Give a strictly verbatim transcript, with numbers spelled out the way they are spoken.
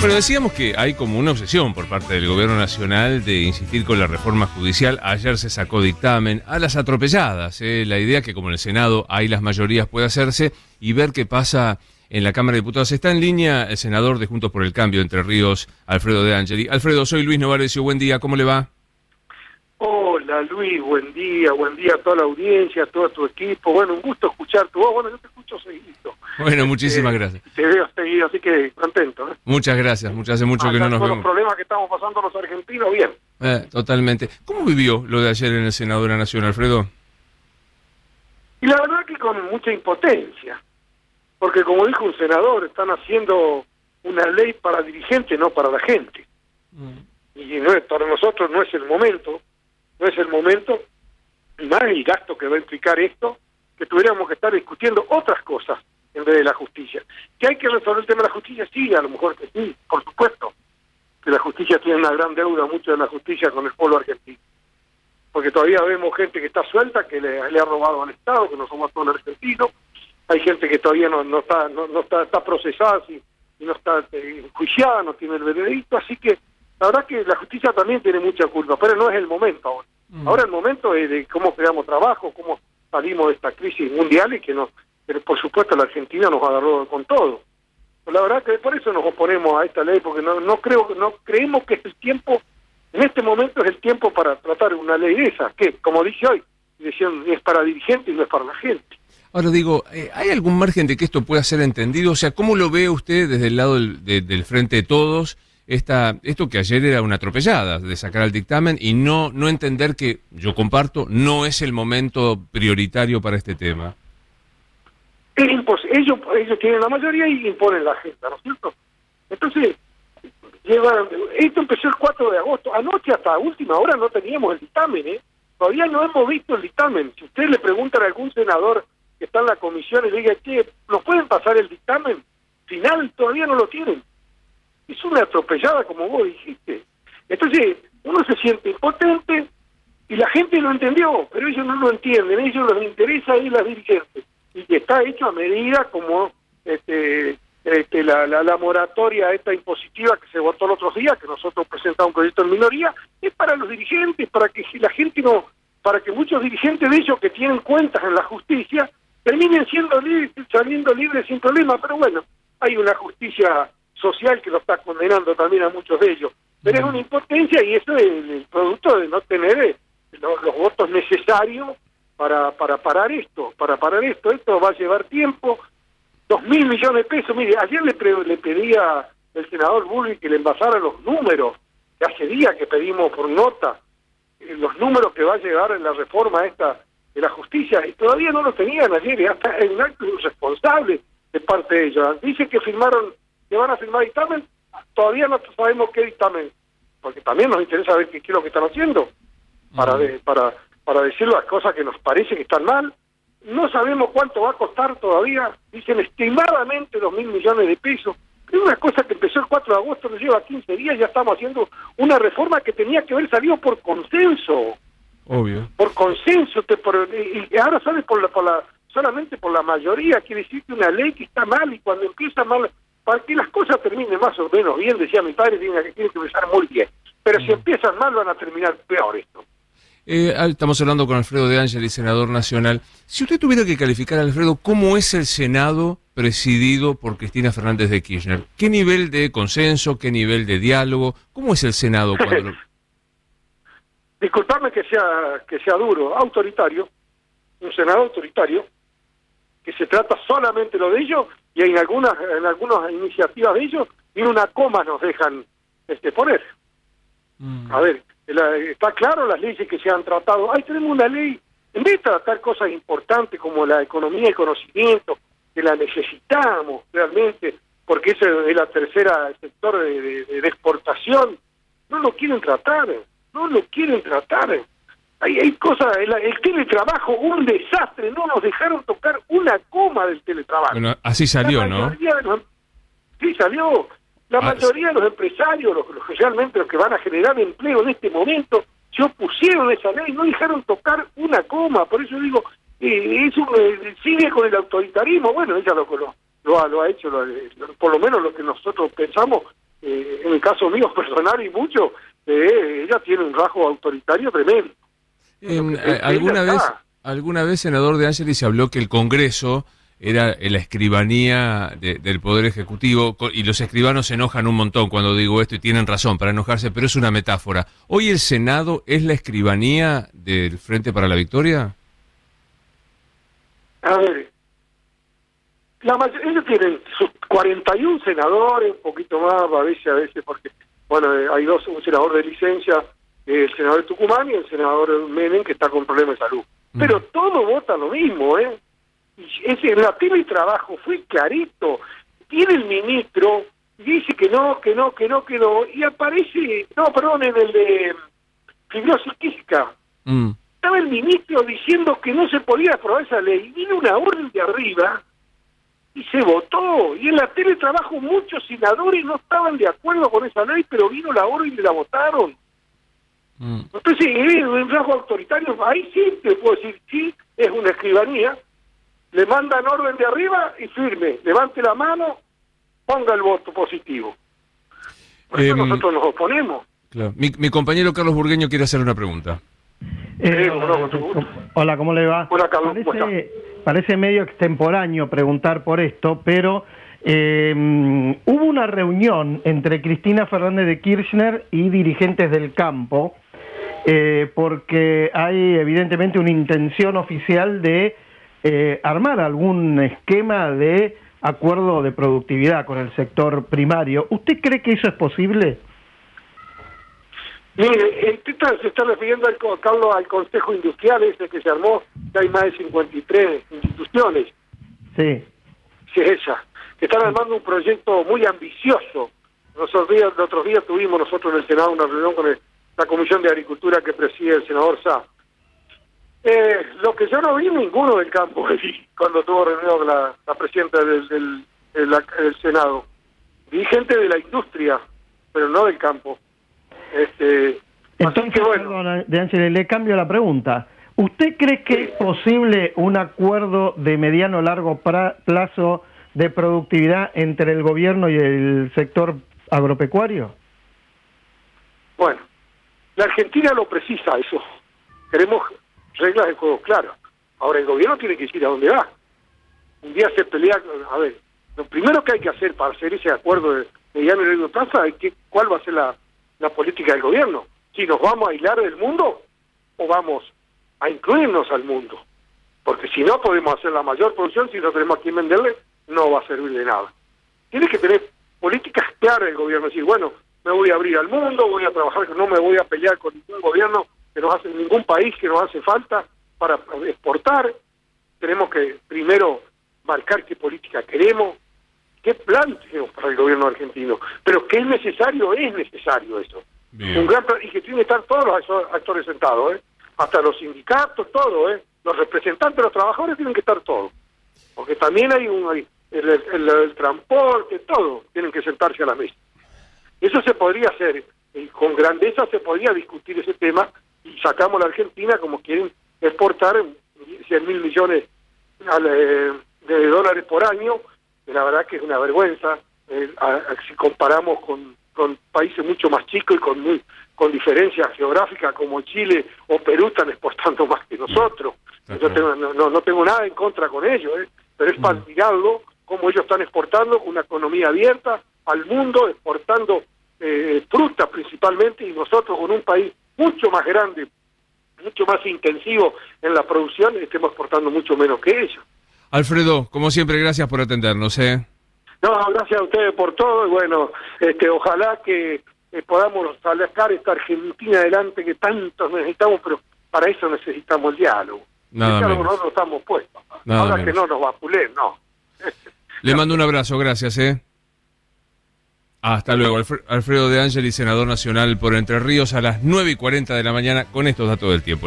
Bueno, decíamos que hay como una obsesión por parte del gobierno nacional de insistir con la reforma judicial. Ayer se sacó dictamen a las atropelladas, ¿eh? La idea que como en el Senado hay las mayorías puede hacerse y ver qué pasa en la Cámara de Diputados. Está en línea el senador de Juntos por el Cambio de Entre Ríos, Alfredo De Angeli. Alfredo, soy Luis Novarecio, buen día, ¿cómo le va? Hola Luis, buen día, buen día a toda la audiencia, a todo tu equipo. Bueno, un gusto escuchar tu voz, bueno, yo te escucho seguido. Bueno, muchísimas eh, gracias. Te veo seguido, así que contento. ¿eh? Muchas gracias, muchas hace mucho Acá que no nos vemos. Los problemas que estamos pasando los argentinos, bien. Eh, totalmente. ¿Cómo vivió lo de ayer en el Senado de la Nación, Alfredo? Y la verdad que con mucha impotencia, porque como dijo un senador, están haciendo una ley para dirigentes, no para la gente. Mm. Y no, para nosotros no es el momento, no es el momento, más el gasto que va a implicar esto, que tuviéramos que estar discutiendo otras cosas en vez de la justicia. ¿Que hay que resolver el tema de la justicia? Sí, a lo mejor que sí, por supuesto, que la justicia tiene una gran deuda, mucho de la justicia con el pueblo argentino. Porque todavía vemos gente que está suelta, que le, le ha robado al Estado, que no somos todos argentinos. Hay gente que todavía no, no está no, no está, está procesada y, y no está eh, enjuiciada, no tiene el veredicto, así que la verdad que la justicia también tiene mucha culpa, pero no es el momento ahora. Mm. Ahora el momento es de cómo creamos trabajo, cómo salimos de esta crisis mundial y que nos, pero por supuesto la Argentina nos agarró con todo. La verdad que por eso nos oponemos a esta ley, porque no no creo no creemos que es el tiempo, en este momento es el tiempo para tratar una ley de esa, que como dije hoy, decían, es para dirigentes y no es para la gente. Ahora digo, ¿hay algún margen de que esto pueda ser entendido? O sea, ¿cómo lo ve usted desde el lado del, de, del Frente de Todos? Esta, esto que ayer era una atropellada de sacar el dictamen y no no entender que, yo comparto, no es el momento prioritario para este tema. Es imposible. Ellos, ellos tienen la mayoría y imponen la agenda, ¿no es cierto? Entonces, lleva, esto empezó el cuatro de agosto. Anoche hasta última hora no teníamos el dictamen, ¿eh? Todavía no hemos visto el dictamen. Si usted le preguntan a algún senador que está en la comisión y le diga, ¿qué? ¿Nos pueden pasar el dictamen final? Todavía no lo tienen. Es una atropellada, como vos dijiste. Entonces, uno se siente impotente y la gente lo entendió, pero ellos no lo entienden, a ellos les interesa ir las dirigentes. Y que está hecho a medida como este, este, la, la, la moratoria esta impositiva que se votó el otro día, que nosotros presentamos un proyecto en minoría, es para los dirigentes, para que la gente no, para que muchos dirigentes de ellos que tienen cuentas en la justicia terminen siendo libres, saliendo libres sin problema, pero bueno, hay una justicia social que lo está condenando también a muchos de ellos, pero es una impotencia y eso es el, el producto de no tener eh, los, los votos necesarios para para parar esto, para parar esto, esto va a llevar tiempo, dos mil millones de pesos. Mire, ayer le, pre, le pedía el senador Bullrich que le envasara los números, que hace días que pedimos por nota, eh, los números que va a llegar en la reforma esta de la justicia, y todavía no los tenían ayer, y hasta es un acto irresponsable de parte de ellos. Dice que firmaron, que van a firmar dictamen, todavía no sabemos qué dictamen, porque también nos interesa ver qué, qué es lo que están haciendo, para, de, para, para decir las cosas que nos parece que están mal. No sabemos cuánto va a costar todavía, dicen estimadamente dos mil millones de pesos. Es una cosa que empezó el cuatro de agosto, nos lleva quince días, ya estamos haciendo una reforma que tenía que haber salido por consenso. Obvio. Por consenso, te, por, y, y ahora sale por la, por la, solamente por la mayoría, quiere decir que una ley que está mal, y cuando empieza mal, para que las cosas terminen más o menos bien, decía mi padre, tiene que, tiene que empezar muy bien. Pero mm. si empiezan mal, van a terminar peor esto. Eh, estamos hablando con Alfredo De Angeli, senador nacional. Si usted tuviera que calificar, Alfredo, ¿cómo es el Senado presidido por Cristina Fernández de Kirchner? ¿Qué nivel de consenso, qué nivel de diálogo? ¿Cómo es el Senado cuando lo... Disculpame que sea que sea duro, autoritario, un Senado autoritario, que se trata solamente lo de ellos, y en algunas en algunas iniciativas de ellos ni una coma nos dejan este poner. Mm. A ver, la, está claro las leyes que se han tratado. Ahí tenemos una ley, en vez de tratar cosas importantes como la economía y conocimiento, que la necesitamos realmente, porque ese es la tercera sector de, de, de exportación, no lo quieren tratar, no lo quieren tratar. Hay, hay cosas, el, el teletrabajo, un desastre, no nos dejaron tocar una coma del teletrabajo. Bueno, así salió, ¿no? Los, sí, salió. La ah, mayoría de los empresarios, los, los realmente los que van a generar empleo en este momento, se opusieron a esa ley, no dejaron tocar una coma. Por eso digo, eh, eso eh, sigue con el autoritarismo. Bueno, ella lo, lo, lo, ha, lo ha hecho, lo, lo, por lo menos lo que nosotros pensamos, eh, en el caso mío personal y mucho, eh, ella tiene un rasgo autoritario tremendo. En, eh, ¿Alguna vez, alguna vez, senador De Angelis, se habló que el Congreso era la escribanía de, del Poder Ejecutivo, y los escribanos se enojan un montón cuando digo esto y tienen razón para enojarse, pero es una metáfora. ¿Hoy el Senado es la escribanía del Frente para la Victoria? A ver, la mayoría, ellos tienen sus cuarenta y uno senadores, un poquito más, a veces, a veces, porque, bueno, hay dos, un senador de licencia, el senador de Tucumán y el senador Menem, que está con problemas de salud. Mm. Pero todos votan lo mismo, ¿eh? Es, en la teletrabajo fue clarito. Tiene el ministro, dice que no, que no, que no, que no, y aparece, no, perdón, en el de fibrosis quística. Mm. Estaba el ministro diciendo que no se podía aprobar esa ley. Vino una orden de arriba y se votó. Y en la teletrabajo muchos senadores no estaban de acuerdo con esa ley, pero vino la orden y la votaron. Mm. Entonces, es un rasgo autoritario. Ahí sí te puedo decir, sí, es una escribanía. Le mandan orden de arriba y firme. Levante la mano, ponga el voto positivo. Por eso eh, nosotros nos oponemos. Claro. Mi, mi compañero Carlos Burgueño quiere hacer una pregunta. Eh, hola, hola, ¿cómo le va? Hola, Carlos. Parece, parece medio extemporáneo preguntar por esto, pero eh, hubo una reunión entre Cristina Fernández de Kirchner y dirigentes del campo, eh, porque hay evidentemente una intención oficial de Eh, armar algún esquema de acuerdo de productividad con el sector primario. ¿Usted cree que eso es posible? Mire, usted está, se está refiriendo, al, Carlos, al Consejo Industrial ese que se armó, que hay más de cincuenta y tres instituciones. Sí. Sí, es esa. Que están armando un proyecto muy ambicioso. Nosotros días, los otros días tuvimos nosotros en el Senado una reunión con el, la Comisión de Agricultura que preside el senador Sá. Eh, lo que yo no vi ninguno del campo cuando tuvo reunión con la, la presidenta del, del, del, del Senado. Vi gente de la industria, pero no del campo. Este, Entonces, que bueno. Perdón, De Ángeles, le cambio la pregunta. ¿Usted cree que es posible un acuerdo de mediano o largo plazo de productividad entre el gobierno y el sector agropecuario? Bueno, la Argentina lo precisa eso. Queremos reglas de juego claras. Ahora el gobierno tiene que decir a dónde va. Un día se pelea, a ver, lo primero que hay que hacer para hacer ese acuerdo de mediano y largo plazo es que cuál va a ser la, la política del gobierno. Si nos vamos a aislar del mundo o vamos a incluirnos al mundo. Porque si no podemos hacer la mayor producción, si no tenemos a quién venderle, no va a servir de nada. Tiene que tener políticas claras el gobierno, decir, bueno, me voy a abrir al mundo, voy a trabajar, no me voy a pelear con ningún gobierno que nos hace, ningún país que nos hace falta para exportar. Tenemos que primero marcar qué política queremos, qué plan tenemos para el gobierno argentino, pero que es necesario, es necesario eso. Bien. Un gran plan, y que tienen que estar todos los actores sentados, ¿eh? Hasta los sindicatos, todo, ¿eh? Los representantes de los trabajadores tienen que estar todos, porque también hay un hay el, el, el, el transporte, todo, tienen que sentarse a la mesa. Eso se podría hacer, y con grandeza se podría discutir ese tema, y sacamos a la Argentina como quieren exportar cien mil millones de dólares por año, y la verdad que es una vergüenza, eh, a, a, si comparamos con, con países mucho más chicos y con muy, con diferencias geográficas como Chile o Perú, están exportando más que nosotros. Yo tengo, no, no, no tengo nada en contra con ellos, eh, pero es para mirarlo cómo ellos están exportando una economía abierta al mundo, exportando eh, frutas principalmente, y nosotros con un país mucho más grande, mucho más intensivo en la producción, estemos exportando mucho menos que ellos. Alfredo, como siempre, gracias por atendernos, ¿eh? No, gracias a ustedes por todo, y bueno, este, ojalá que eh, podamos sacar esta Argentina adelante que tanto necesitamos, pero para eso necesitamos el diálogo. Nada el diálogo menos. no nos estamos puestos. Nada Ahora menos. que no nos vapulen, no. Le mando un abrazo, gracias, ¿eh? Hasta luego. Alfredo De Angelis, senador nacional por Entre Ríos, a las nueve y cuarenta de la mañana, con estos datos del tiempo.